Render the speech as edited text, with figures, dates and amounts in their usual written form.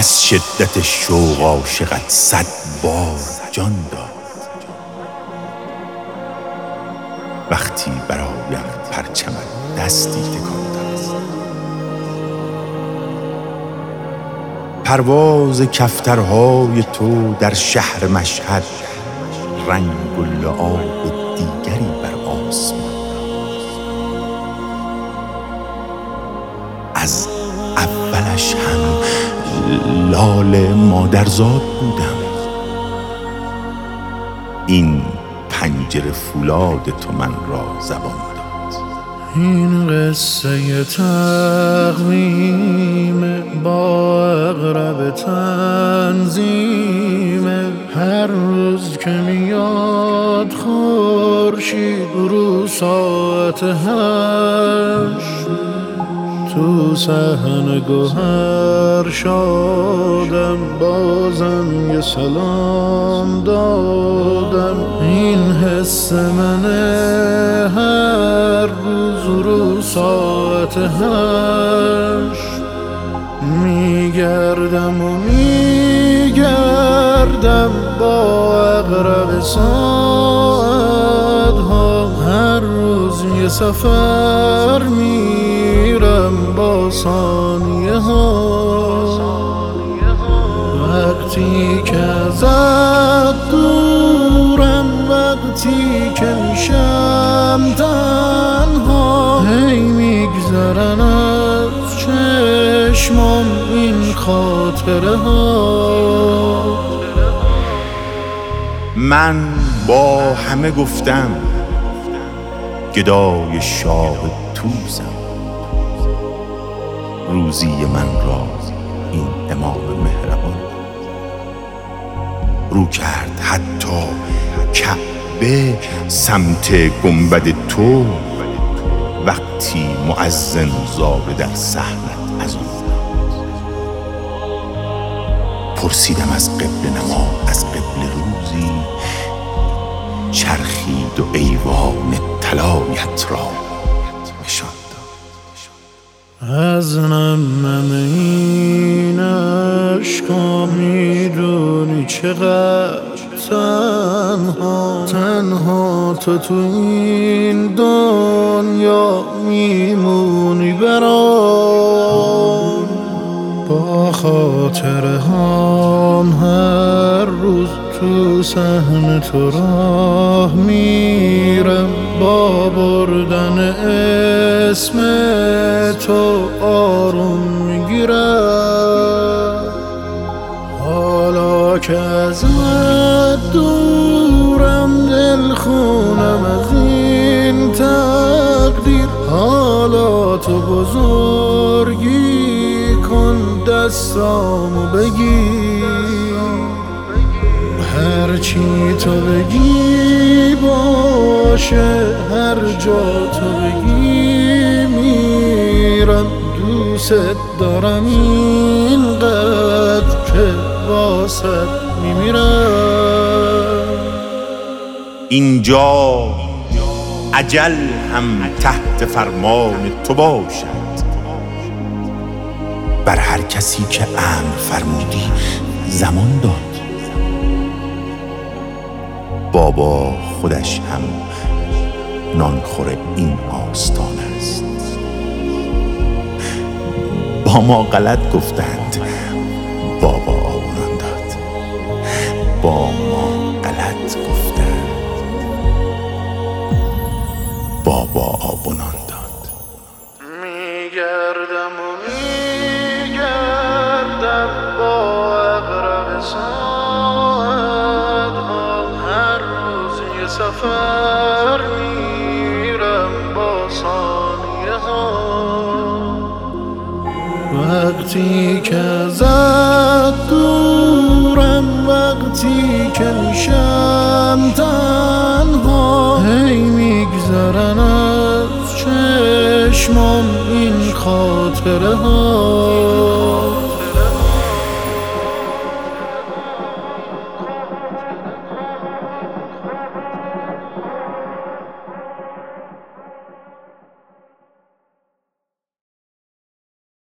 از شدت شوق عاشقت 100 بار جان داد. وقتی برایم پرچمت دستی تکان داد، پرواز کفترهای تو در شهر مشهد رنگ و لعاب دیگری بر آسمان. از اولش هم لال مادرزاد بودم. این پنجره فولاد تو من را زبان داد. این قصه تقویم با اقرب تنظیم. هر روز که میاد خورشید رو ساعت 8، تو صحن گوهر شادم، بازم یه سلام دادم. این حس منه هر روز رو ساعت 8 میگردم و میگردم با اقرب ساعتها. هر روز یه سفر میرم با ثانیه ها. وقتی که ازت دورم، وقتی که میشم تنها، هی میگذرن از چشمام این خاطره ها. من با همه گفتم گدای شاه توزم. روزی من را این امام مهربان رو کرد، حتی کعبه سمت گنبد تو. وقتی مؤذن زاره در صحنت از اون پرسیدم از قبله نما، از قبله روزی چرخید و ایوان طلایت را نشان داد. از نم این عشقا میدونی چقدر تنها تو این دنیا میمونی برام. با خاطره هام هر روز تو صحن تو راه میرم، با بردن اسم تو آروم میگیرم. حالا که ازت دورم، دل خونم از این تقدیر. حالا تو بزرگی کن، دستامو بگیر. هرچی تو بگی باشه، هر جا تو بگی میرم. دوست دارم اینقدر که واسه میمیرم. اینجا اجل هم تحت فرمان تو باشد. بر هر کسی که امر فرمودی زمان داد. بابا خودش هم نانخور این آستان است. با ما غلط گفتند، بابا آبونان داد. با ما غلط گفتند، بابا آبونان داد. میگردم و میگردم با اقرب ساعتها. هر روز یه سفر میرم با ثانیه ها. وقتی که ازت دورم، وقتی که میشم تنها، هی میگذرن از چشمام این خاطره ها.